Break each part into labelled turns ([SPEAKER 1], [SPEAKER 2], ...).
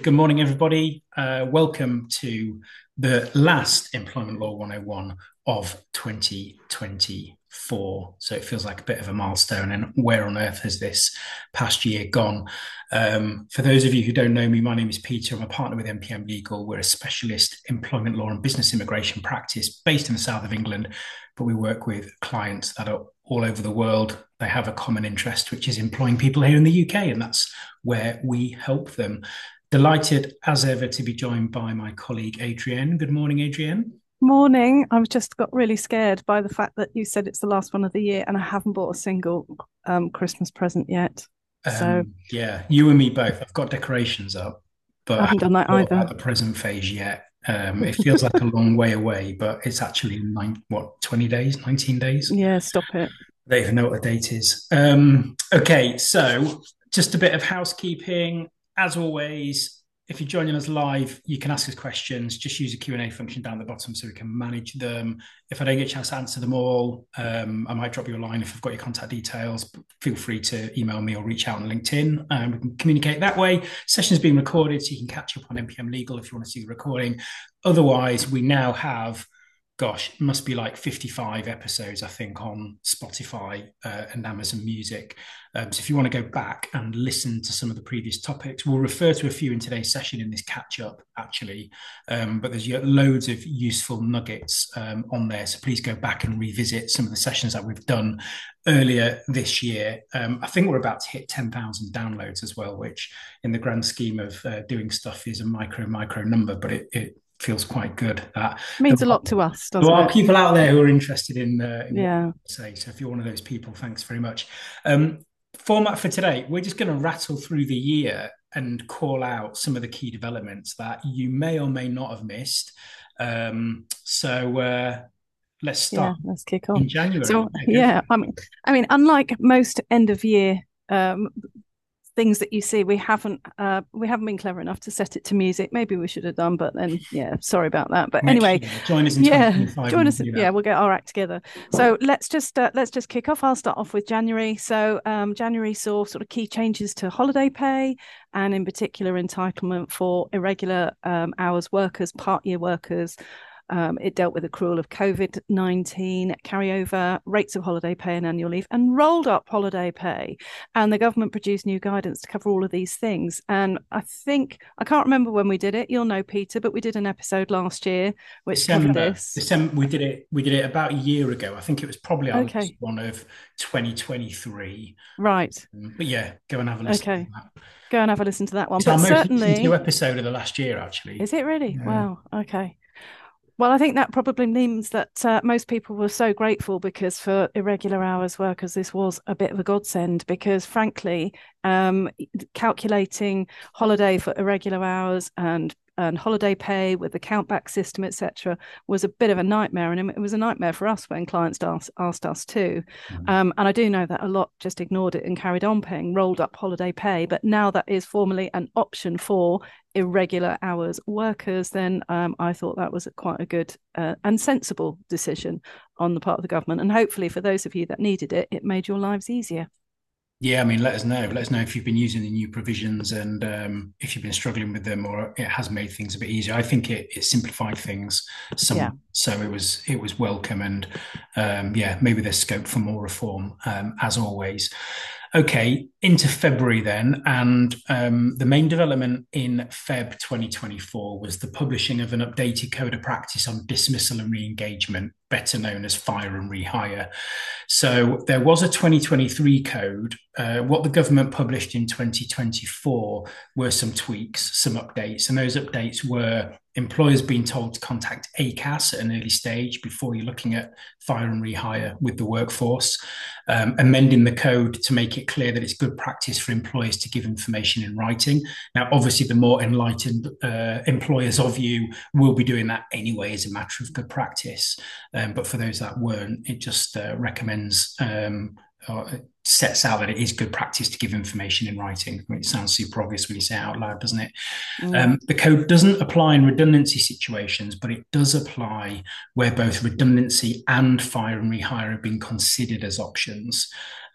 [SPEAKER 1] Good morning, everybody. Welcome to the last Employment Law 101 of 2024. So it feels like a bit of a milestone. And where on earth has this past year gone? For those of you who don't know me, my name is Peter. I'm a partner with MPM Legal. We're a specialist employment law and business immigration practice based in the south of England, but we work with clients that are all over the world. They have a common interest, which is employing people here in the UK, and that's where we help them. Delighted as ever to be joined by my colleague Adrienne. Good morning, Adrienne.
[SPEAKER 2] Morning. I've just got really scared by the fact that you said it's the last one of the year and I haven't bought a single Christmas present yet. So
[SPEAKER 1] Yeah, you and me both. I've got decorations up, but
[SPEAKER 2] I
[SPEAKER 1] I
[SPEAKER 2] haven't done
[SPEAKER 1] haven't
[SPEAKER 2] that
[SPEAKER 1] thought about
[SPEAKER 2] either.
[SPEAKER 1] the present phase yet. It feels like a long way away, but it's actually 20 days, 19 days.
[SPEAKER 2] Yeah, stop it.
[SPEAKER 1] I don't even know what the date is. Okay, so just a bit of housekeeping. As always, if you're joining us live, you can ask us questions. Just use the Q&A function down the bottom so we can manage them. If I don't get a chance to answer them all, I might drop you a line if I've got your contact details. Feel free to email me or reach out on LinkedIn. We can communicate that way. Session's being recorded, so you can catch up on MPM Legal if you want to see the recording. Otherwise, we now have it must be like 55 episodes, I think, on Spotify and Amazon Music. So if you want to go back and listen to some of the previous topics, we'll refer to a few in today's session in this catch up, actually. But there's loads of useful nuggets on there. So please go back and revisit some of the sessions that we've done earlier this year. I think we're about to hit 10,000 downloads as well, which in the grand scheme of doing stuff is a micro number, but it feels quite good that there
[SPEAKER 2] Means a lot to us,
[SPEAKER 1] there
[SPEAKER 2] doesn't
[SPEAKER 1] are
[SPEAKER 2] it?
[SPEAKER 1] people out there who are interested in what
[SPEAKER 2] Yeah.
[SPEAKER 1] I say. So if you're one of those people, thanks very much. Format for today, we're just going to rattle through the year and call out some of the key developments that you may or may not have missed. So let's start
[SPEAKER 2] Yeah, let's kick off.
[SPEAKER 1] in January.
[SPEAKER 2] So
[SPEAKER 1] Yeah, go for
[SPEAKER 2] yeah, I mean, unlike most end of year um things that you see, we haven't been clever enough to set it to music. Maybe we should have done, but then yeah, sorry about that. But
[SPEAKER 1] next
[SPEAKER 2] anyway,
[SPEAKER 1] year. Join us in
[SPEAKER 2] yeah,
[SPEAKER 1] 2025
[SPEAKER 2] join
[SPEAKER 1] and
[SPEAKER 2] us.
[SPEAKER 1] we'll do
[SPEAKER 2] Yeah,
[SPEAKER 1] that.
[SPEAKER 2] we'll get our act together. So let's just kick off. I'll start off with January. So January saw sort of key changes to holiday pay, and in particular entitlement for irregular hours workers, part year workers. It dealt with accrual of COVID-19, carryover, rates of holiday pay and annual leave, and rolled up holiday pay. And the government produced new guidance to cover all of these things. And I think, I can't remember when we did it. You'll know, Peter, but we did an episode last year which covered this.
[SPEAKER 1] December, we did it about a year ago. I think it was probably our last
[SPEAKER 2] Okay,
[SPEAKER 1] one of 2023.
[SPEAKER 2] right.
[SPEAKER 1] But yeah, go and have a listen to
[SPEAKER 2] Okay,
[SPEAKER 1] that.
[SPEAKER 2] go and have a listen to that one.
[SPEAKER 1] It's our
[SPEAKER 2] But
[SPEAKER 1] most listened to
[SPEAKER 2] certainly,
[SPEAKER 1] episode of the last year, actually.
[SPEAKER 2] is it really?
[SPEAKER 1] Yeah.
[SPEAKER 2] Wow. Okay. Well, I think that probably means that most people were so grateful because for irregular hours workers, this was a bit of a godsend because, frankly, calculating holiday for irregular hours and holiday pay with the countback system, etc., was a bit of a nightmare, and it was a nightmare for us when clients asked us too. And I do know that a lot just ignored it and carried on paying rolled up holiday pay, but now that is formally an option for irregular hours workers, then I thought that was quite a good and sensible decision on the part of the government. And hopefully, for those of you that needed it, it made your lives easier.
[SPEAKER 1] Yeah, I mean, let us know. Let us know if you've been using the new provisions and if you've been struggling with them, or it has made things a bit easier. I think it simplified things
[SPEAKER 2] Yeah.
[SPEAKER 1] some, so it was welcome, and yeah, maybe there's scope for more reform as always. Okay, into February then, and the main development in Feb 2024 was the publishing of an updated code of practice on dismissal and re-engagement, better known as fire and rehire. So there was a 2023 code. What the government published in 2024 were some tweaks, some updates, and those updates were employers being told to contact ACAS at an early stage before you're looking at fire and rehire with the workforce, amending the code to make it clear that it's good practice for employers to give information in writing. Now, obviously, the more enlightened employers of you will be doing that anyway as a matter of good practice. But for those that weren't, it just recommends sets out that it is good practice to give information in writing. I mean, it sounds super obvious when you say it out loud, doesn't it? The code doesn't apply in redundancy situations, but it does apply where both redundancy and fire and rehire have been considered as options.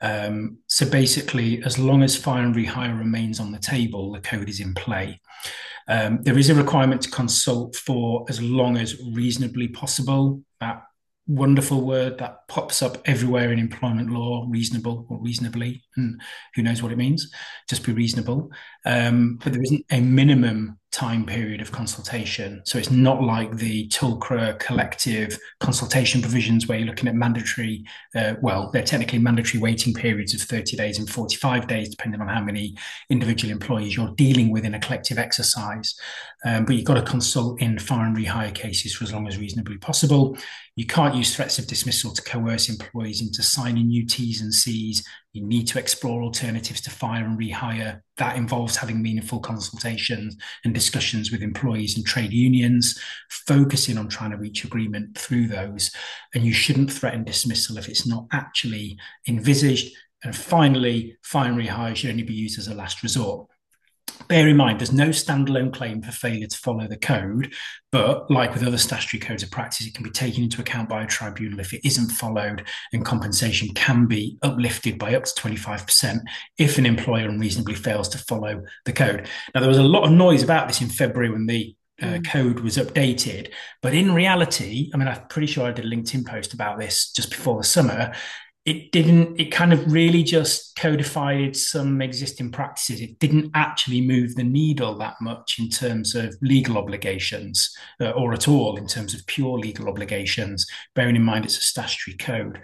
[SPEAKER 1] So basically, as long as fire and rehire remains on the table, the code is in play. There is a requirement to consult for as long as reasonably possible. That wonderful word that pops up everywhere in employment law, reasonable or reasonably, and who knows what it means. Just be reasonable. But there isn't a minimum time period of consultation. So it's not like the TULCRA collective consultation provisions where you're looking at mandatory, they're technically mandatory waiting periods of 30 days and 45 days, depending on how many individual employees you're dealing with in a collective exercise. But you've got to consult in fire and rehire cases for as long as reasonably possible. You can't use threats of dismissal to coerce employees into signing new T's and C's. You need to explore alternatives to fire and rehire. That involves having meaningful consultations and discussions with employees and trade unions, focusing on trying to reach agreement through those. And you shouldn't threaten dismissal if it's not actually envisaged. And finally, fire and rehire should only be used as a last resort. Bear in mind, there's no standalone claim for failure to follow the code, but like with other statutory codes of practice, it can be taken into account by a tribunal if it isn't followed, and compensation can be uplifted by up to 25% if an employer unreasonably fails to follow the code. Now, there was a lot of noise about this in February when the code was updated, but in reality, I mean, I'm pretty sure I did a LinkedIn post about this just before the summer. It kind of really just codified some existing practices. It didn't actually move the needle that much in terms of legal obligations, or at all in terms of pure legal obligations, bearing in mind it's a statutory code.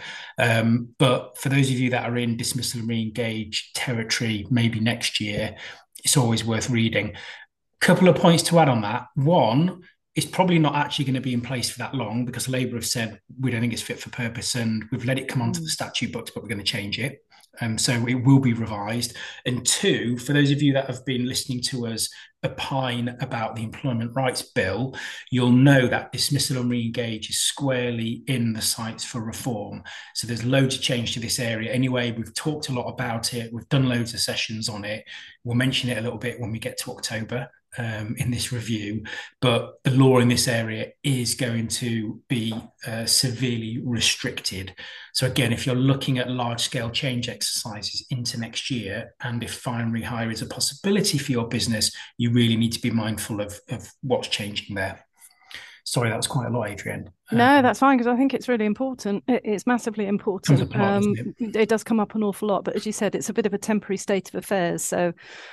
[SPEAKER 1] But for those of you that are in dismissal and re-engage territory, maybe next year, it's always worth reading. Couple of points to add on that. One, it's probably not actually going to be in place for that long because Labour have said we don't think it's fit for purpose, and we've let it come onto the statute books, but we're going to change it. So it will be revised. And two, for those of you that have been listening to us opine about the Employment Rights Bill, you'll know that dismissal and re-engage is squarely in the sights for reform. So there's loads of change to this area. Anyway, we've talked a lot about it. We've done loads of sessions on it. We'll mention it a little bit when we get to October. In this review, but the law in this area is going to be severely restricted. So again, if you're looking at large-scale change exercises into next year, and if fire and rehire is a possibility for your business, you really need to be mindful of what's changing there. Sorry, that was quite a lot, Adrienne.
[SPEAKER 2] No, that's fine, because I think it's really important. It's massively important. It does come up an awful lot, but as you said, it's a bit of a temporary state of affairs. So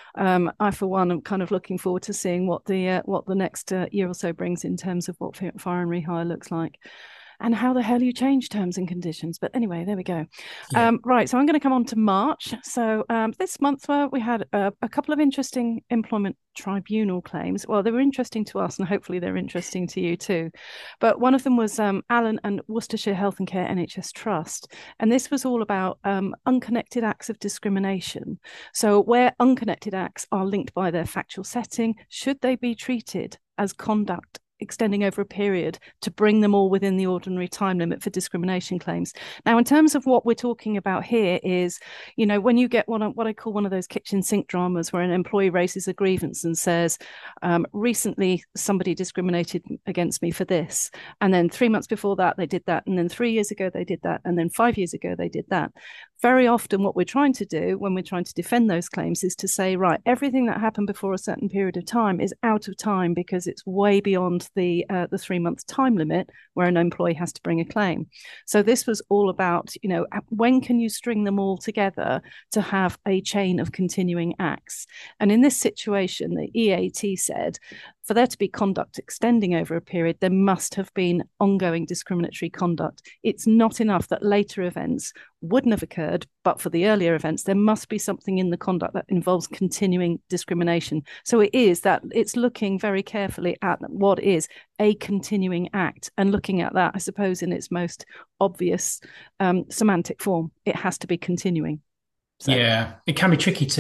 [SPEAKER 2] I, for one, am kind of looking forward to seeing what the next year or so brings in terms of what fire and rehire looks like. And how the hell you change terms and conditions. But anyway, there we go. Yeah. Right, so I'm going to come on to March. So this month we had a couple of interesting employment tribunal claims. Well, they were interesting to us, and hopefully they're interesting to you too. But one of them was Allen and Worcestershire Health and Care NHS Trust. And this was all about unconnected acts of discrimination. So where unconnected acts are linked by their factual setting, should they be treated as conduct extending over a period to bring them all within the ordinary time limit for discrimination claims? Now, in terms of what we're talking about here is, you know, when you get what I call one of those kitchen sink dramas where an employee raises a grievance and says, recently somebody discriminated against me for this, and then 3 months before that they did that, and then 3 years ago they did that, and then 5 years ago they did that. Very often what we're trying to do when we're trying to defend those claims is to say, right, everything that happened before a certain period of time is out of time because it's way beyond the 3 month time limit where an employee has to bring a claim. So this was all about, you know, when can you string them all together to have a chain of continuing acts? And in this situation, the EAT said, for there to be conduct extending over a period, there must have been ongoing discriminatory conduct. It's not enough that later events wouldn't have occurred, but for the earlier events, there must be something in the conduct that involves continuing discrimination. So it is that it's looking very carefully at what is a continuing act and looking at that, I suppose, in its most obvious semantic form. It has to be continuing.
[SPEAKER 1] So. Yeah, it can be tricky to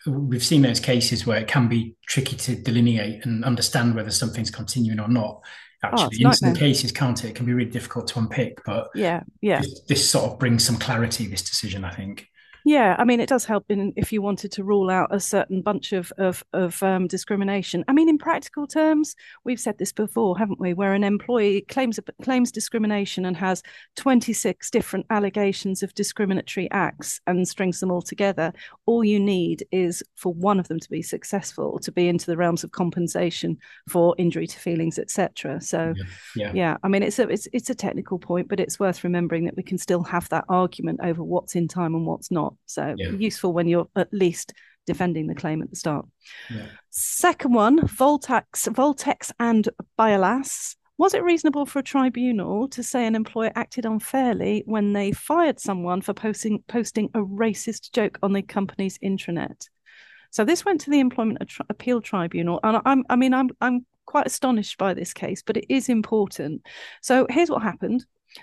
[SPEAKER 1] we've seen those cases where it can be tricky to delineate and understand whether something's continuing or not.
[SPEAKER 2] Oh, it's
[SPEAKER 1] Actually,
[SPEAKER 2] a
[SPEAKER 1] in some
[SPEAKER 2] nightmare.
[SPEAKER 1] cases, can't it? It can be really difficult to unpick, but
[SPEAKER 2] Yeah, yeah.
[SPEAKER 1] this sort of brings some clarity, this decision, I think.
[SPEAKER 2] Yeah, I mean, it does help if you wanted to rule out a certain bunch of discrimination. I mean, in practical terms, we've said this before, haven't we? Where an employee claims discrimination and has 26 different allegations of discriminatory acts and strings them all together. All you need is for one of them to be successful, to be into the realms of compensation for injury to feelings, etc. So,
[SPEAKER 1] Yeah, yeah,
[SPEAKER 2] yeah, I mean, it's a technical point, but it's worth remembering that we can still have that argument over what's in time and what's not. So
[SPEAKER 1] yeah,
[SPEAKER 2] useful when you're at least defending the claim at the start.
[SPEAKER 1] yeah.
[SPEAKER 2] Second one, Voltex and Biolas. Was it reasonable for a tribunal to say an employer acted unfairly when they fired someone for posting a racist joke on the company's intranet? So this went to the Employment Appeal Tribunal, and I'm quite astonished by this case, but it is important. So here's what happened.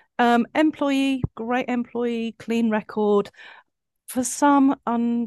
[SPEAKER 2] Great employee, clean record. For some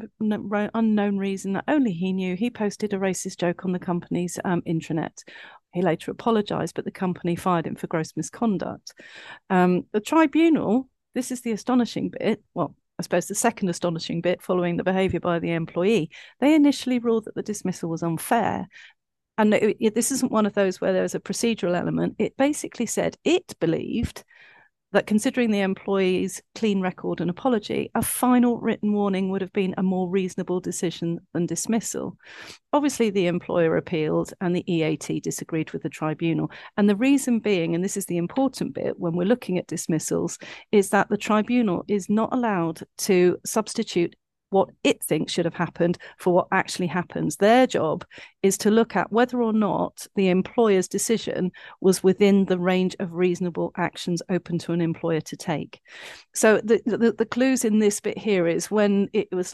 [SPEAKER 2] unknown reason that only he knew, he posted a racist joke on the company's intranet. He later apologized, but the company fired him for gross misconduct. The tribunal, this is the astonishing bit, well, I suppose the second astonishing bit following the behaviour by the employee, they initially ruled that the dismissal was unfair. And this isn't one of those where there's a procedural element. It basically said it believed that considering the employee's clean record and apology, a final written warning would have been a more reasonable decision than dismissal. Obviously, the employer appealed and the EAT disagreed with the tribunal. And the reason being, and this is the important bit when we're looking at dismissals, is that the tribunal is not allowed to substitute what it thinks should have happened for what actually happens. Their job is to look at whether or not the employer's decision was within the range of reasonable actions open to an employer to take. So the clues in this bit here is when it was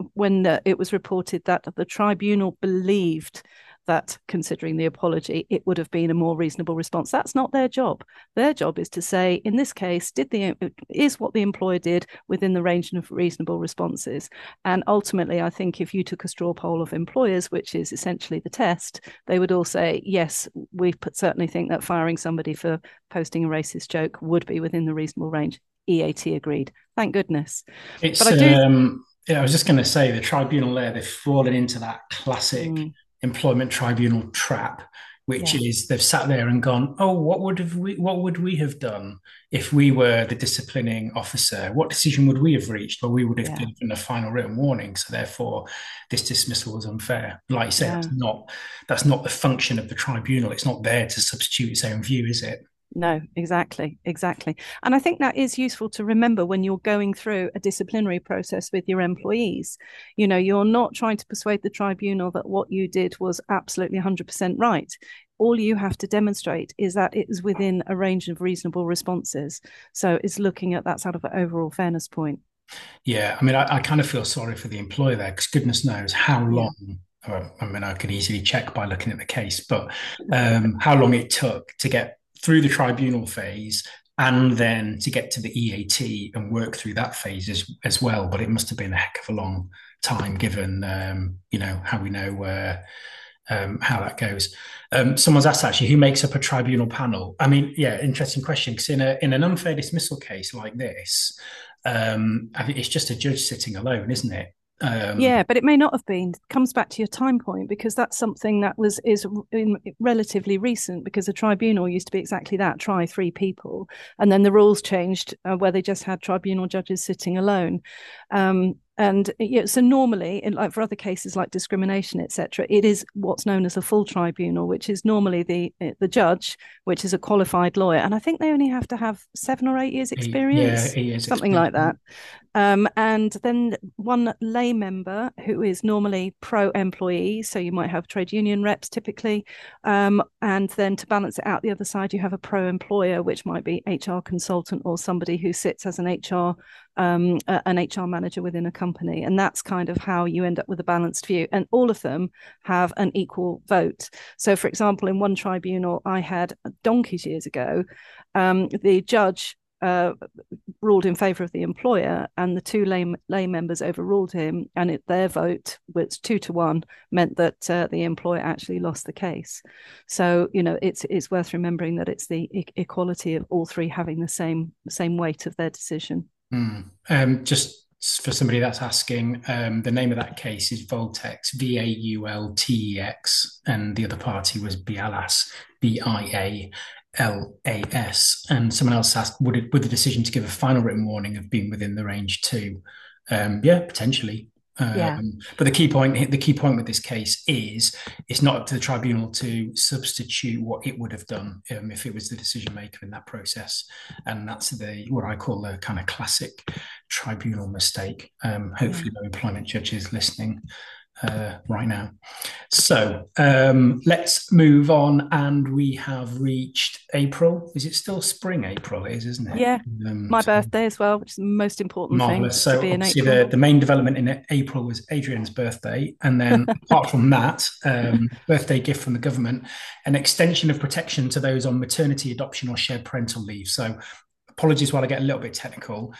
[SPEAKER 2] reported that the tribunal believed that considering the apology, it would have been a more reasonable response. That's not their job. Their job is to say, in this case, is what the employer did within the range of reasonable responses? And ultimately, I think if you took a straw poll of employers, which is essentially the test, they would all say, yes, we certainly think that firing somebody for posting a racist joke would be within the reasonable range. EAT agreed. Thank goodness.
[SPEAKER 1] It's
[SPEAKER 2] but I do.
[SPEAKER 1] Yeah, I was just going to say the tribunal there, they've fallen into that classic employment tribunal trap, which is they've sat there and gone, oh, what would we have done if we were the disciplining officer? What decision would we have reached? Well, we would have given a final written warning. So therefore, this dismissal was unfair. Like you said, that's not the function of the tribunal. It's not there to substitute its own view, is it?
[SPEAKER 2] No, exactly. And I think that is useful to remember when you're going through a disciplinary process with your employees. You know, you're not trying to persuade the tribunal that what you did was absolutely 100% right. All you have to demonstrate is that it is within a range of reasonable responses. So it's looking at that sort of overall fairness point.
[SPEAKER 1] Yeah, I mean, I kind of feel sorry for the employer there because goodness knows how long. I mean, I could easily check by looking at the case, but how long it took to get through the tribunal phase and then to get to the EAT and work through that phase as well. But it must have been a heck of a long time given, how we know how that goes. Someone's asked actually, who makes up a tribunal panel? I mean, yeah, interesting question. Because in an unfair dismissal case like this, I think it's just a judge sitting alone, isn't it?
[SPEAKER 2] Yeah, but it may not have been. It comes back to your time point because that's something that is relatively recent because the tribunal used to be exactly that, try three people. And then the rules changed where they just had tribunal judges sitting alone. And so normally, like for other cases like discrimination, etc., it is what's known as a full tribunal, which is normally the judge, which is a qualified lawyer, and I think they only have to have 7 or 8 years experience, something like that. And then one lay member who is normally pro-employee, so you might have trade union reps typically, and then to balance it out the other side, you have a pro-employer, which might be HR consultant or somebody who sits as an HR manager within a company. And that's kind of how you end up with a balanced view. And all of them have an equal vote. So, for example, in one tribunal I had donkeys years ago, the judge ruled in favour of the employer, and the two lay members overruled him, and their vote, which 2-1, meant that the employer actually lost the case. So it's worth remembering that it's the equality of all three having the same weight of their decision.
[SPEAKER 1] Just for somebody that's asking, the name of that case is Vaultex, Vaultex, and the other party was Bialas, Bialas. And someone else asked, would the decision to give a final written warning have been within the range too? Yeah, potentially. But the key point with this case is it's not up to the tribunal to substitute what it would have done if it was the decision maker in that process, and that's what I call the kind of classic tribunal mistake. Hopefully, no employment judges listening right now. So let's move on, and we have reached April. Is it still spring? April is, isn't it?
[SPEAKER 2] Yeah, my birthday as well, which is the most important thing.
[SPEAKER 1] So
[SPEAKER 2] to be in
[SPEAKER 1] obviously
[SPEAKER 2] April.
[SPEAKER 1] the main development in April was Adrian's birthday, and then apart from that, birthday gift from the government, an extension of protection to those on maternity, adoption, or shared parental leave. So apologies while I get a little bit technical.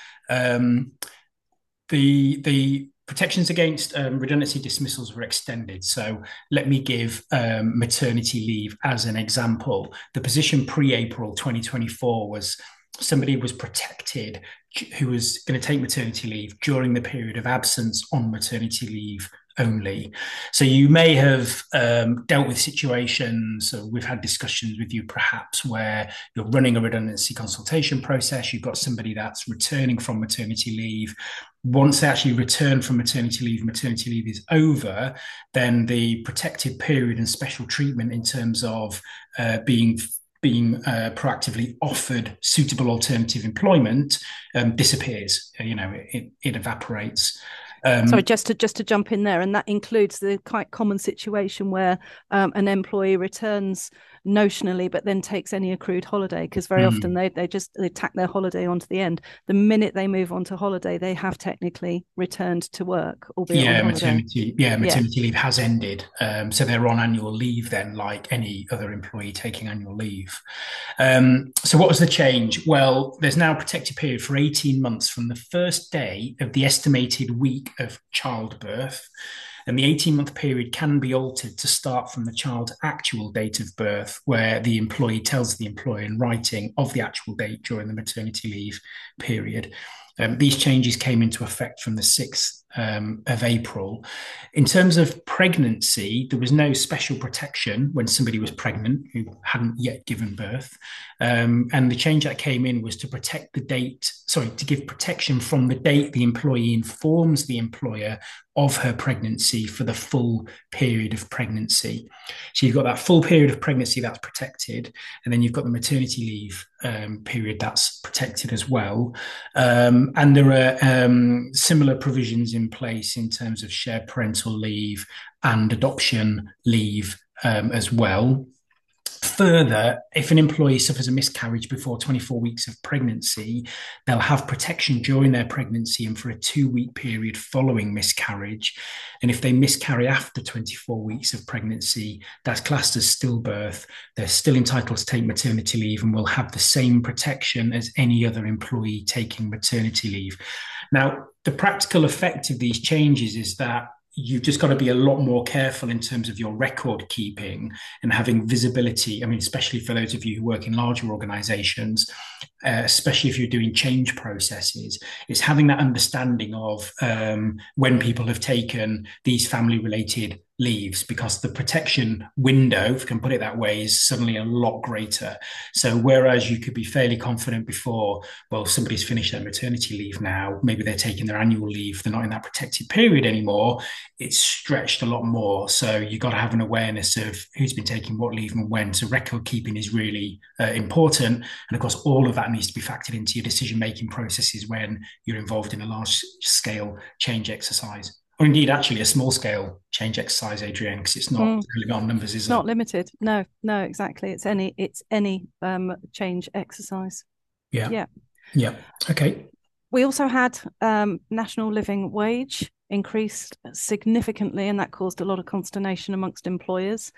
[SPEAKER 1] The protections against redundancy dismissals were extended. So let me give maternity leave as an example. The position pre-April 2024 was somebody was protected who was going to take maternity leave during the period of absence on maternity leave only. So you may have dealt with situations, so we've had discussions with you perhaps where you're running a redundancy consultation process, you've got somebody that's returning from maternity leave. Once they actually return from maternity leave is over, then the protected period and special treatment in terms of being proactively offered suitable alternative employment disappears. It evaporates.
[SPEAKER 2] Sorry, just to jump in there, and that includes the quite common situation where an employee returns notionally, but then takes any accrued holiday, because very often they tack their holiday onto the end. The minute they move on to holiday, they have technically returned to work, albeit on holiday.
[SPEAKER 1] Maternity leave has ended, so they're on annual leave then, like any other employee taking annual leave. So what was the change? Well, there's now a protected period for 18 months from the first day of the estimated week of childbirth. And the 18-month period can be altered to start from the child's actual date of birth, where the employee tells the employer in writing of the actual date during the maternity leave period. These changes came into effect from the 6th of April. In terms of pregnancy, there was no special protection when somebody was pregnant who hadn't yet given birth. And the change that came in was to give protection from the date the employee informs the employer of her pregnancy for the full period of pregnancy. So you've got that full period of pregnancy that's protected, and then you've got the maternity leave period that's protected as well. And there are similar provisions in place in terms of shared parental leave and adoption leave as well. Further, if an employee suffers a miscarriage before 24 weeks of pregnancy, they'll have protection during their pregnancy and for a 2-week period following miscarriage. And if they miscarry after 24 weeks of pregnancy, that's classed as stillbirth. They're still entitled to take maternity leave and will have the same protection as any other employee taking maternity leave. Now, the practical effect of these changes is that you've just got to be a lot more careful in terms of your record keeping and having visibility. I mean, especially for those of you who work in larger organizations, especially if you're doing change processes, it's having that understanding of when people have taken these family related leaves, because the protection window, if I can put it that way, is suddenly a lot greater. So whereas you could be fairly confident before, well, somebody's finished their maternity leave now, maybe they're taking their annual leave, they're not in that protected period anymore, it's stretched a lot more. So you've got to have an awareness of who's been taking what leave and when. So record keeping is really important. And of course, all of that needs to be factored into your decision-making processes when you're involved in a large-scale change exercise. Or indeed, actually, a small-scale change exercise, Adrienne, because it's not really on numbers, is it?
[SPEAKER 2] Not limited. No, exactly. It's any change exercise.
[SPEAKER 1] Yeah. Okay.
[SPEAKER 2] We also had national living wage increased significantly, and that caused a lot of consternation amongst employers.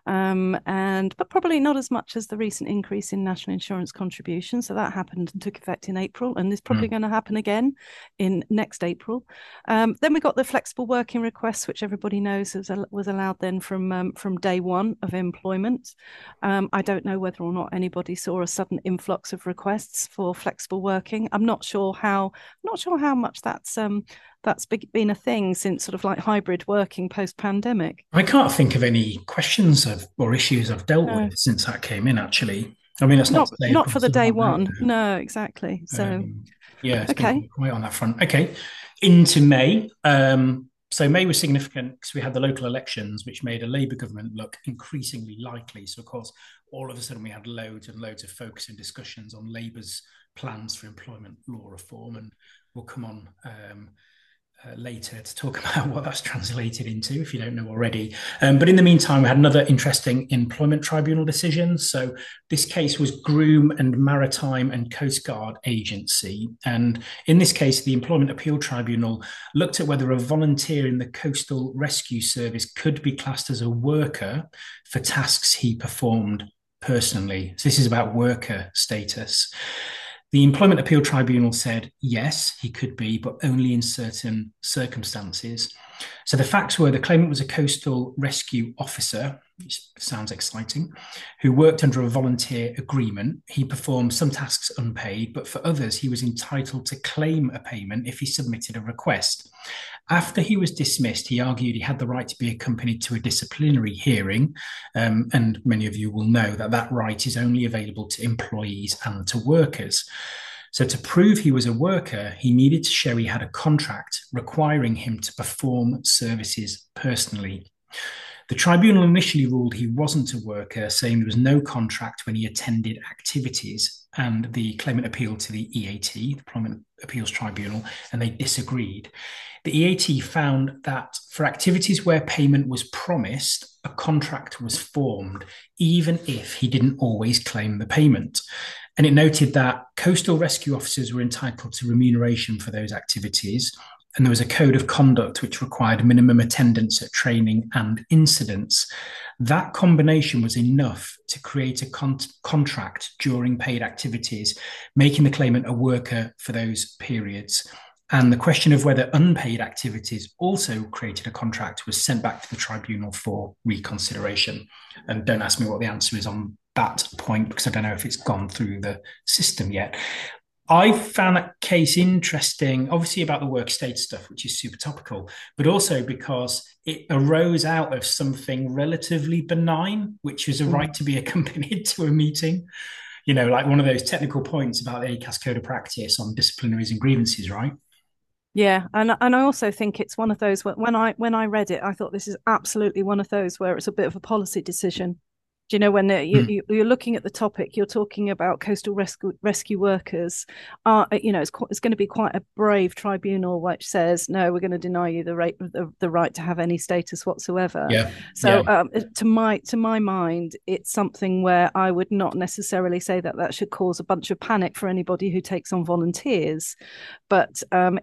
[SPEAKER 2] But probably not as much as the recent increase in national insurance contributions. So that happened and took effect in April, and is probably going to happen again in next April. Then we got the flexible working requests, which everybody knows was allowed then from day one of employment. I don't know whether or not anybody saw a sudden influx of requests for flexible working. I'm not sure how much that's been a thing since sort of like hybrid working post-pandemic.
[SPEAKER 1] I can't think of any questions or issues I've dealt with since that came in, actually. I mean, that's
[SPEAKER 2] not for the day one. No, exactly. So
[SPEAKER 1] it's been quiet on that front. Okay, into May. So May was significant because we had the local elections, which made a Labour government look increasingly likely. So, of course, all of a sudden we had loads and loads of focus and discussions on Labour's plans for employment law reform, and we'll come on later to talk about what that's translated into, if you don't know already. But in the meantime, we had another interesting employment tribunal decision. So this case was Groom and Maritime and Coast Guard Agency. And in this case, the Employment Appeal Tribunal looked at whether a volunteer in the Coastal Rescue Service could be classed as a worker for tasks he performed personally. So this is about worker status. The Employment Appeal Tribunal said, yes, he could be, but only in certain circumstances. So the facts were the claimant was a coastal rescue officer, which sounds exciting, who worked under a volunteer agreement. He performed some tasks unpaid, but for others, he was entitled to claim a payment if he submitted a request. After he was dismissed, he argued he had the right to be accompanied to a disciplinary hearing, and many of you will know that that right is only available to employees and to workers. So to prove he was a worker, he needed to show he had a contract requiring him to perform services personally. The tribunal initially ruled he wasn't a worker, saying there was no contract when he attended activities, and the claimant appealed to the EAT, the Employment Appeals Tribunal, and they disagreed. The EAT found that for activities where payment was promised, a contract was formed, even if he didn't always claim the payment. And it noted that coastal rescue officers were entitled to remuneration for those activities, and there was a code of conduct which required minimum attendance at training and incidents. That combination was enough to create a contract during paid activities, making the claimant a worker for those periods. And the question of whether unpaid activities also created a contract was sent back to the tribunal for reconsideration. And don't ask me what the answer is on that point, because I don't know if it's gone through the system yet. I found that case interesting, obviously about the work state stuff, which is super topical, but also because it arose out of something relatively benign, which is a right to be accompanied to a meeting. You know, like one of those technical points about the ACAS Code of Practice on disciplinaries and grievances, right?
[SPEAKER 2] Yeah, and I also think it's one of those when I read it, I thought this is absolutely one of those where it's a bit of a policy decision. Do you know when you're looking at the topic, you're talking about coastal rescue workers? It's going to be quite a brave tribunal which says no, we're going to deny you the right to have any status whatsoever.
[SPEAKER 1] Yeah.
[SPEAKER 2] So to my mind, it's something where I would not necessarily say that should cause a bunch of panic for anybody who takes on volunteers, but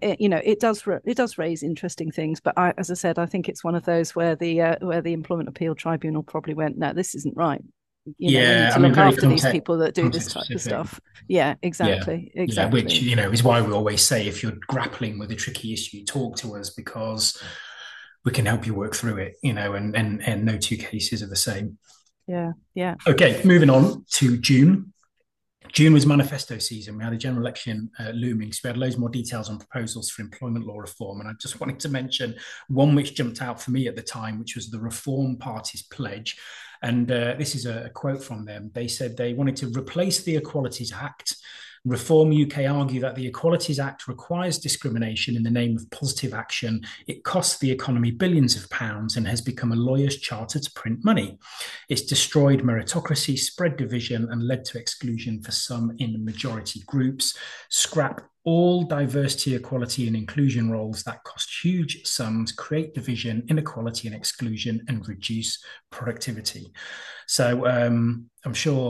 [SPEAKER 2] it does raise interesting things. But as I said, I think it's one of those where the Employment Appeal Tribunal probably went, no, this isn't right. We need to look after these people that do this type of stuff. Yeah, exactly.
[SPEAKER 1] Which is why we always say if you're grappling with a tricky issue, talk to us, because we can help you work through it. And no two cases are the same.
[SPEAKER 2] Yeah.
[SPEAKER 1] Okay, moving on to June. June was manifesto season. We had a general election looming, so we had loads more details on proposals for employment law reform. And I just wanted to mention one which jumped out for me at the time, which was the Reform Party's pledge. And this is a quote from them. They said they wanted to replace the Equalities Act. Reform UK argue that the Equalities Act requires discrimination in the name of positive action. It costs the economy billions of pounds and has become a lawyer's charter to print money. It's destroyed meritocracy, spread division, and led to exclusion for some in majority groups. Scrap all diversity, equality, and inclusion roles that cost huge sums, create division, inequality, and exclusion, and reduce productivity. So I'm sure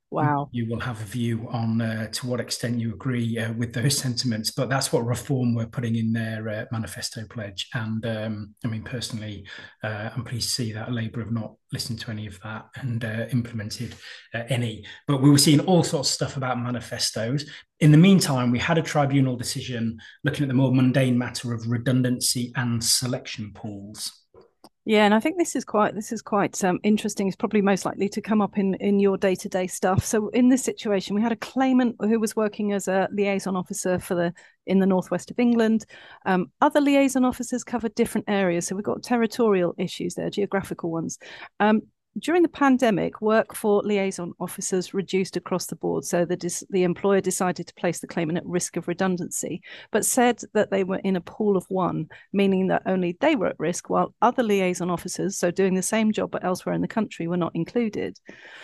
[SPEAKER 2] Wow.
[SPEAKER 1] you will have a view on to what extent you agree with those sentiments. But that's what Reform were putting in their manifesto pledge. And I mean, personally, I'm pleased to see that Labour have not listened to any of that and implemented any. But we were seeing all sorts of stuff about manifestos. In the meantime, we had a tribunal decision looking at the more mundane matter of redundancy and selection pools.
[SPEAKER 2] Yeah, and I think this is quite interesting. It's probably most likely to come up in your day-to-day stuff. So in this situation, we had a claimant who was working as a liaison officer in the northwest of England. Other liaison officers covered different areas, so we've got territorial issues there, geographical ones. During the pandemic, work for liaison officers reduced across the board. So the employer decided to place the claimant at risk of redundancy, but said that they were in a pool of one, meaning that only they were at risk while other liaison officers, so doing the same job but elsewhere in the country, were not included.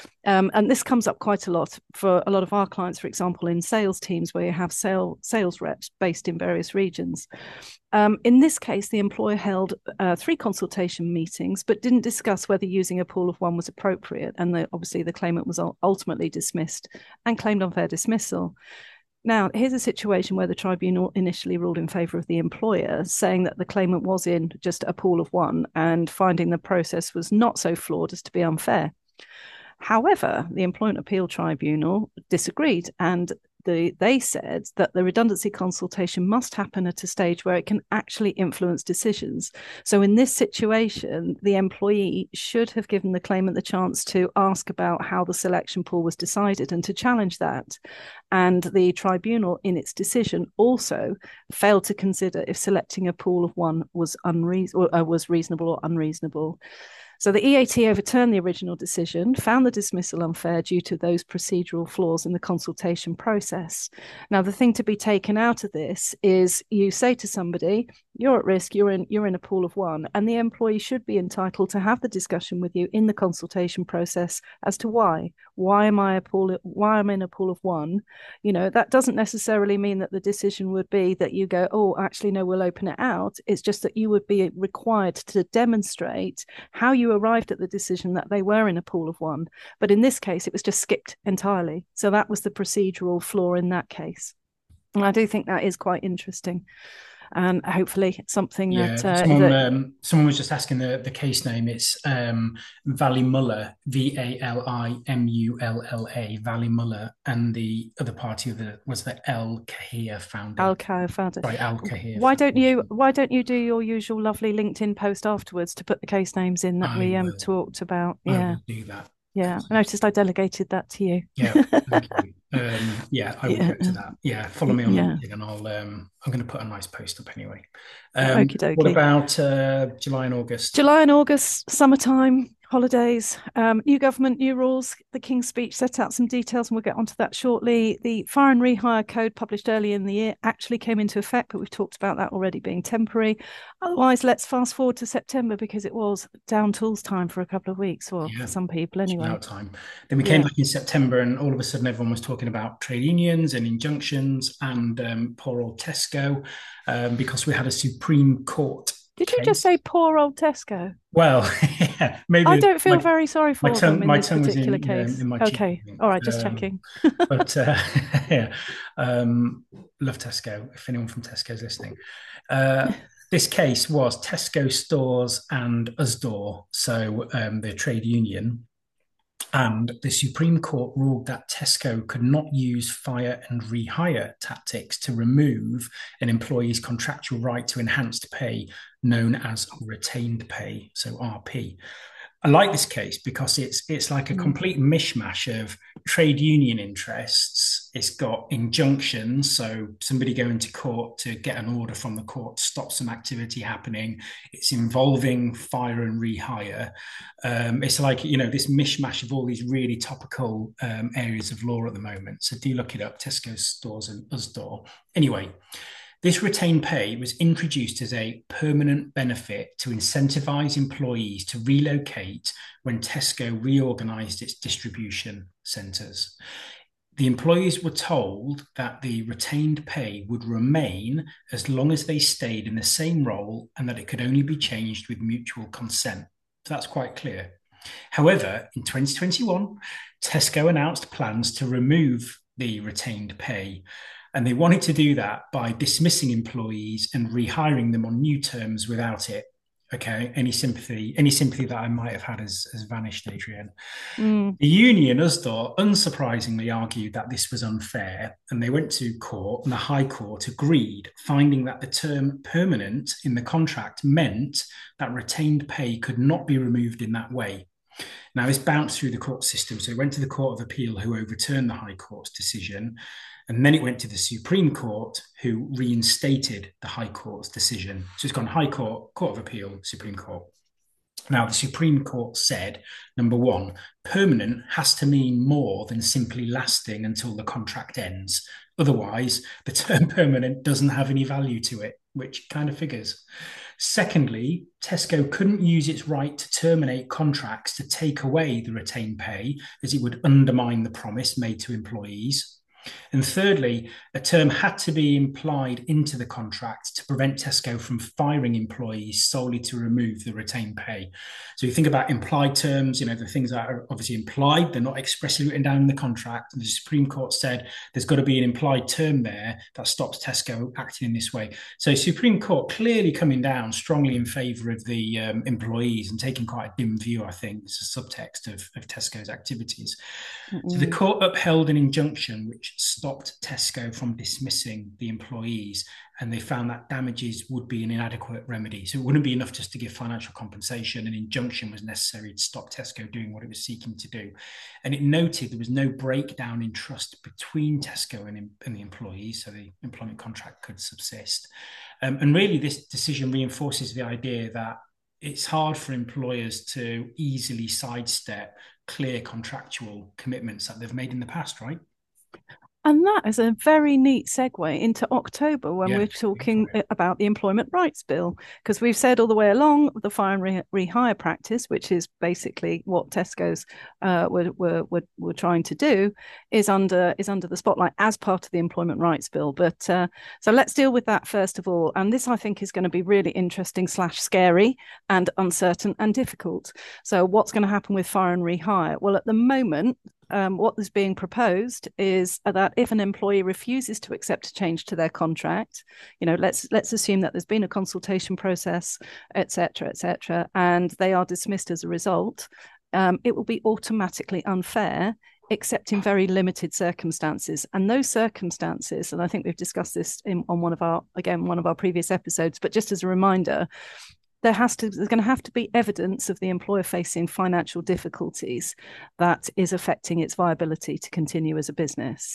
[SPEAKER 2] And this comes up quite a lot for a lot of our clients, for example, in sales teams where you have sales reps based in various regions. In this case, the employer held 3 consultation meetings, but didn't discuss whether using a pool of one was appropriate. And obviously, the claimant was ultimately dismissed and claimed unfair dismissal. Now, here's a situation where the tribunal initially ruled in favour of the employer, saying that the claimant was in just a pool of one and finding the process was not so flawed as to be unfair. However, the Employment Appeal Tribunal disagreed, and they said that the redundancy consultation must happen at a stage where it can actually influence decisions. So in this situation, the employee should have given the claimant the chance to ask about how the selection pool was decided and to challenge that. And the tribunal, in its decision, also failed to consider if selecting a pool of one was reasonable or unreasonable. So the EAT overturned the original decision, found the dismissal unfair due to those procedural flaws in the consultation process. Now, the thing to be taken out of this is you say to somebody, you're at risk, you're in a pool of one, and the employee should be entitled to have the discussion with you in the consultation process as to why. Why am I in a pool of one? You know, that doesn't necessarily mean that the decision would be that you go, oh, actually, no, we'll open it out. It's just that you would be required to demonstrate how you arrived at the decision that they were in a pool of one. But in this case, it was just skipped entirely. So that was the procedural flaw in that case. And I do think that is quite interesting. And hopefully it's something
[SPEAKER 1] someone was just asking the case name. It's Valimulla, Valimulla, Valimulla, and the other party was the Al Kahir Foundation.
[SPEAKER 2] Al Kahir Foundation.
[SPEAKER 1] Right, Al Kahir.
[SPEAKER 2] Why don't you do your usual lovely LinkedIn post afterwards to put the case names in that we talked about? Yeah,
[SPEAKER 1] I will do that.
[SPEAKER 2] Yeah, I noticed I delegated that to you.
[SPEAKER 1] Yeah, thank you. I will get to that. Yeah, follow me on LinkedIn, and I'm going to put a nice post up anyway. What about July and August?
[SPEAKER 2] July and August, summertime, holidays, new government, new rules. The King's Speech set out some details, and we'll get onto that shortly. The Fire and Rehire Code, published early in the year, actually came into effect, but we've talked about that already being temporary. Otherwise, let's fast forward to September, because it was down tools time for a couple of weeks, or for some people anyway.
[SPEAKER 1] Time. Then we came back in September, and all of a sudden everyone was talking about trade unions and injunctions and poor old Tesco, because we had a Supreme Court.
[SPEAKER 2] Did you just say poor old Tesco?
[SPEAKER 1] Well, yeah, maybe.
[SPEAKER 2] I don't feel very sorry for them in this particular case.
[SPEAKER 1] In my
[SPEAKER 2] okay, all right, just checking.
[SPEAKER 1] But yeah, love Tesco. If anyone from Tesco is listening, this case was Tesco stores and Usdaw, so the trade union. And the Supreme Court ruled that Tesco could not use fire and rehire tactics to remove an employee's contractual right to enhanced pay, known as retained pay, so RP. I like this case because it's like a complete mishmash of trade union interests. It's got injunctions, so somebody going to court to get an order from the court to stop some activity happening. It's involving fire and rehire. It's like, this mishmash of all these really topical areas of law at the moment. So do look it up, Tesco stores and Usdaw. Anyway, this retained pay was introduced as a permanent benefit to incentivize employees to relocate when Tesco reorganized its distribution centres. The employees were told that the retained pay would remain as long as they stayed in the same role, and that it could only be changed with mutual consent. So that's quite clear. However, in 2021, Tesco announced plans to remove the retained pay. And they wanted to do that by dismissing employees and rehiring them on new terms without it. Okay, any sympathy that I might have had has vanished, Adrian.
[SPEAKER 2] Mm.
[SPEAKER 1] The union, Usdaw, unsurprisingly argued that this was unfair, and they went to court, and the High Court agreed, finding that the term permanent in the contract meant that retained pay could not be removed in that way. Now, this bounced through the court system. So it went to the Court of Appeal, who overturned the High Court's decision. And then it went to the Supreme Court, who reinstated the High Court's decision. So it's gone High Court, Court of Appeal, Supreme Court. Now, the Supreme Court said, number one, permanent has to mean more than simply lasting until the contract ends. Otherwise, the term permanent doesn't have any value to it, which kind of figures. Secondly, Tesco couldn't use its right to terminate contracts to take away the retained pay, as it would undermine the promise made to employees. And thirdly, a term had to be implied into the contract to prevent Tesco from firing employees solely to remove the retained pay. So you think about implied terms, the things that are obviously implied, they're not expressly written down in the contract. And the Supreme Court said there's got to be an implied term there that stops Tesco acting in this way. So Supreme Court clearly coming down strongly in favour of the employees and taking quite a dim view, I think, it's a subtext of Tesco's activities. Mm-hmm. So the court upheld an injunction which stopped Tesco from dismissing the employees, and they found that damages would be an inadequate remedy. So it wouldn't be enough just to give financial compensation. An injunction was necessary to stop Tesco doing what it was seeking to do. And it noted there was no breakdown in trust between Tesco and the employees, so the employment contract could subsist. And really, this decision reinforces the idea that it's hard for employers to easily sidestep clear contractual commitments that they've made in the past, right?
[SPEAKER 2] And that is a very neat segue into October when we're talking about the Employment Rights Bill, because we've said all the way along the fire and rehire practice, which is basically what Tesco's were trying to do, is under the spotlight as part of the Employment Rights Bill. But so let's deal with that first of all. And this, I think, is going to be really interesting / scary and uncertain and difficult. So what's going to happen with fire and rehire? Well, at the moment, what is being proposed is that if an employee refuses to accept a change to their contract, let's assume that there's been a consultation process, et cetera, and they are dismissed as a result, it will be automatically unfair, except in very limited circumstances. And those circumstances, and I think we've discussed this on one of our previous episodes, but just as a reminder, there's going to have to be evidence of the employer facing financial difficulties that is affecting its viability to continue as a business.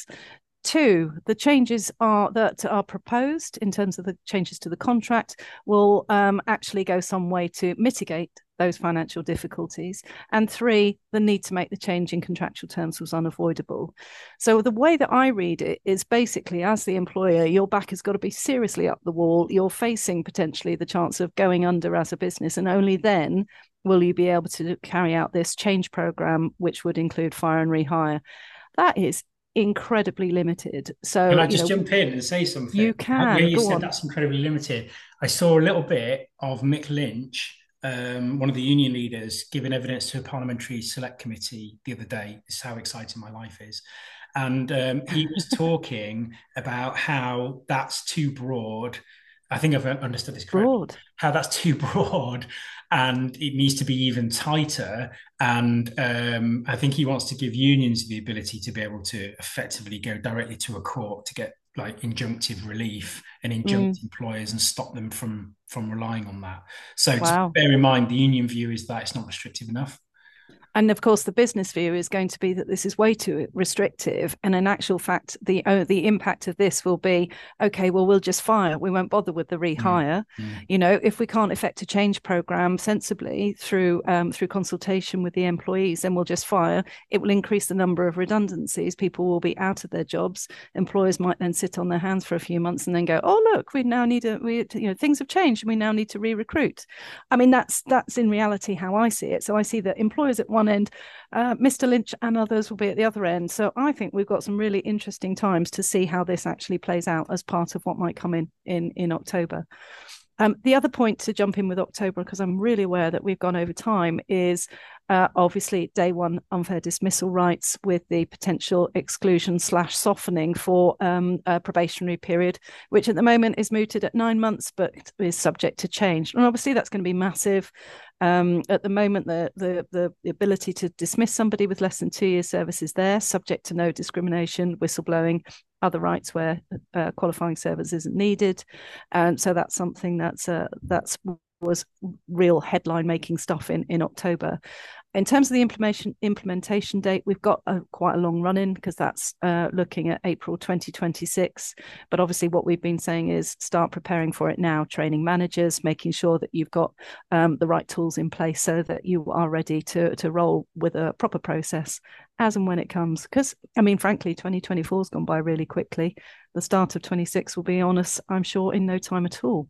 [SPEAKER 2] 2, the changes that are proposed in terms of the changes to the contract will actually go some way to mitigate those financial difficulties. And 3, the need to make the change in contractual terms was unavoidable. So the way that I read it is basically, as the employer, your back has got to be seriously up the wall. You're facing potentially the chance of going under as a business, and only then will you be able to carry out this change program, which would include fire and rehire. That is incredibly limited. So
[SPEAKER 1] can I just jump in and say something?
[SPEAKER 2] You can.
[SPEAKER 1] When you said that's incredibly limited, I saw a little bit of Mick Lynch, one of the union leaders, giving evidence to a parliamentary select committee the other day. This is how exciting my life is. And he was talking about how that's too broad. I think I've understood this correctly. How that's too broad and it needs to be even tighter. And I think he wants to give unions the ability to be able to effectively go directly to a court to get like injunctive relief and injunct employers and stop them from relying on that. So to bear in mind, the union view is that it's not restrictive enough.
[SPEAKER 2] And of course, the business view is going to be that this is way too restrictive. And in actual fact, the impact of this will be, okay, well, we'll just fire. We won't bother with the rehire. If we can't effect a change program sensibly through consultation with the employees, then we'll just fire. It will increase the number of redundancies. People will be out of their jobs. Employers might then sit on their hands for a few months and then go, oh, look, we now need things have changed and we now need to re-recruit. I mean, that's in reality how I see it. So I see that employers at one end, Mr. Lynch and others will be at the other end. So I think we've got some really interesting times to see how this actually plays out as part of what might come in October. The other point to jump in with October, because I'm really aware that we've gone over time, is obviously day one unfair dismissal rights with the potential exclusion / softening for a probationary period, which at the moment is mooted at 9 months, but is subject to change. And obviously that's going to be massive. At the moment, the ability to dismiss somebody with less than 2 years service is there, subject to no discrimination, whistleblowing, other rights where qualifying service isn't needed. And so that's something that's was real headline making stuff in October. In terms of the implementation date, we've got quite a long run in, because that's looking at April 2026. But obviously what we've been saying is start preparing for it now, training managers, making sure that you've got the right tools in place so that you are ready to roll with a proper process as and when it comes. Because, I mean, frankly, 2024 has gone by really quickly. The start of 26 will be on us, I'm sure, in no time at all.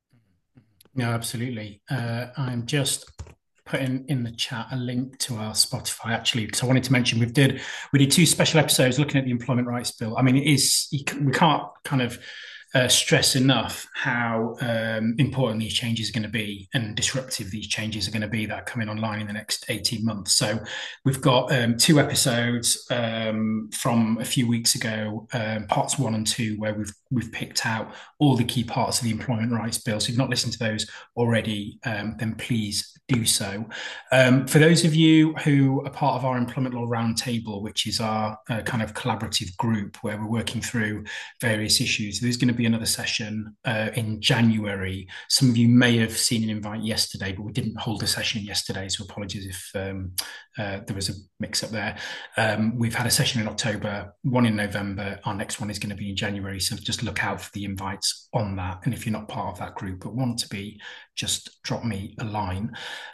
[SPEAKER 1] No, absolutely. I'm just putting in the chat a link to our Spotify, actually, because I wanted to mention we did 2 special episodes looking at the Employment Rights Bill. I mean, we can't kind of stress enough how important these changes are going to be and disruptive these changes are going to be that are coming online in the next 18 months. So we've got 2 episodes from a few weeks ago, parts 1 and 2, where we've picked out all the key parts of the Employment Rights Bill. So if you've not listened to those already, then please do so. For those of you who are part of our Employment Law Roundtable, which is our kind of collaborative group where we're working through various issues, there's going to be another session in January. Some of you may have seen an invite yesterday, but we didn't hold a session yesterday, so apologies if there was a mix-up there. We've had a session in October, one in November. Our next one is going to be in January, so just look out for the invites on that. And if you're not part of that group but want to be, just drop me a line.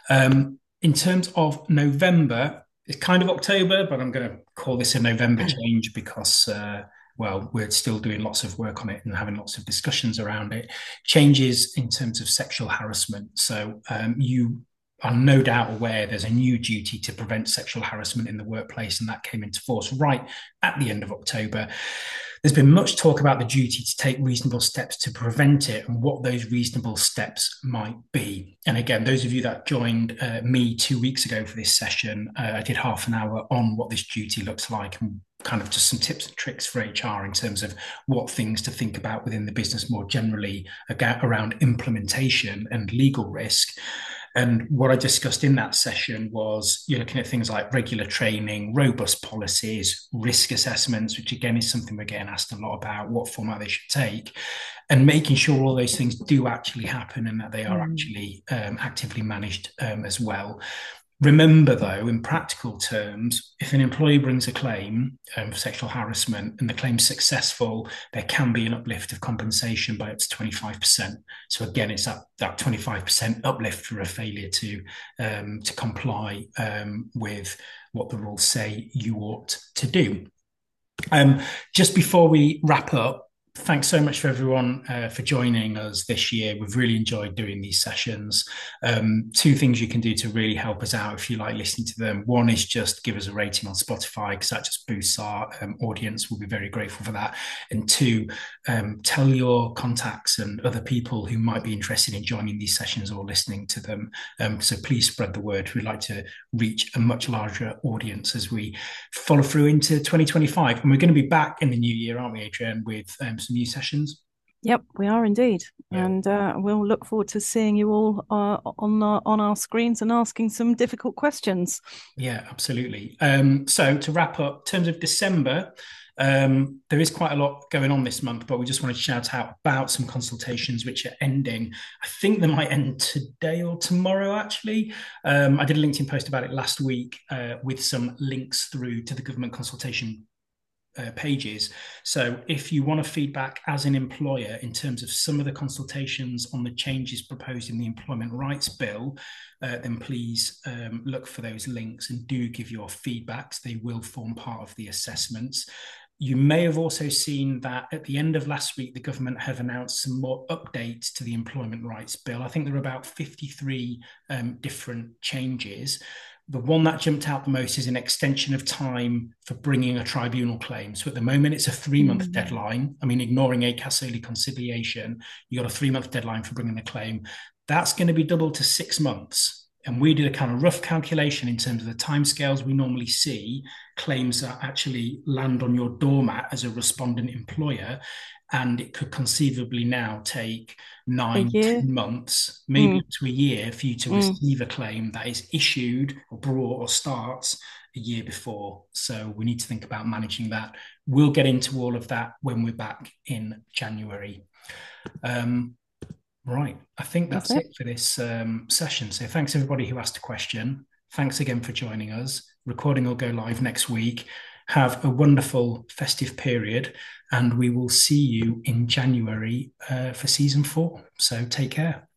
[SPEAKER 1] In terms of November, it's kind of October, but I'm going to call this a November change because well, we're still doing lots of work on it and having lots of discussions around it. Changes in terms of sexual harassment. So you are no doubt aware there's a new duty to prevent sexual harassment in the workplace, and that came into force right at the end of October. There's been much talk about the duty to take reasonable steps to prevent it and what those reasonable steps might be. And again, those of you that joined me 2 weeks ago for this session, I did half an hour on what this duty looks like and kind of just some tips and tricks for HR in terms of what things to think about within the business more generally around implementation and legal risk. And what I discussed in that session was you're looking at things like regular training, robust policies, risk assessments, which again is something we're getting asked a lot about, what format they should take, and making sure all those things do actually happen and that they are actually actively managed as well. Remember, though, in practical terms, if an employee brings a claim for sexual harassment and the claim's successful, there can be an uplift of compensation by up to 25%. So again, it's that 25% uplift for a failure to comply with what the rules say you ought to do. Just before we wrap up, thanks so much for everyone for joining us this year. We've really enjoyed doing these sessions. 2 things you can do to really help us out if you like listening to them. One is just give us a rating on Spotify, because that just boosts our audience. We'll be very grateful for that. And 2, tell your contacts and other people who might be interested in joining these sessions or listening to them. So please spread the word. We'd like to reach a much larger audience as we follow through into 2025. And we're going to be back in the new year, aren't we, Adrian, with some new sessions?
[SPEAKER 2] Yep, we are indeed. Yeah. And we'll look forward to seeing you all on our screens and asking some difficult questions.
[SPEAKER 1] Yeah, absolutely. So to wrap up, in terms of December, there is quite a lot going on this month, but we just wanted to shout out about some consultations which are ending. I think they might end today or tomorrow, actually. I did a LinkedIn post about it last week with some links through to the government consultation pages. So if you want to feedback as an employer in terms of some of the consultations on the changes proposed in the Employment Rights Bill, then please look for those links and do give your feedbacks. They will form part of the assessments. You may have also seen that at the end of last week, the government have announced some more updates to the Employment Rights Bill. I think there are about 53 different changes. The one that jumped out the most is an extension of time for bringing a tribunal claim. So at the moment, it's a 3-month deadline. I mean, ignoring ACAS early conciliation, you got a 3-month deadline for bringing a claim. That's going to be doubled to 6 months. And we did a kind of rough calculation in terms of the timescales we normally see claims that actually land on your doormat as a respondent employer. And it could conceivably now take 9-10 months, maybe up to a year, for you to receive a claim that is issued or brought or starts a year before. So we need to think about managing that. We'll get into all of that when we're back in January. Right. I think that's it for this session. So thanks everybody who asked a question. Thanks again for joining us. Recording will go live next week. Have a wonderful festive period, and we will see you in January for season 4. So take care.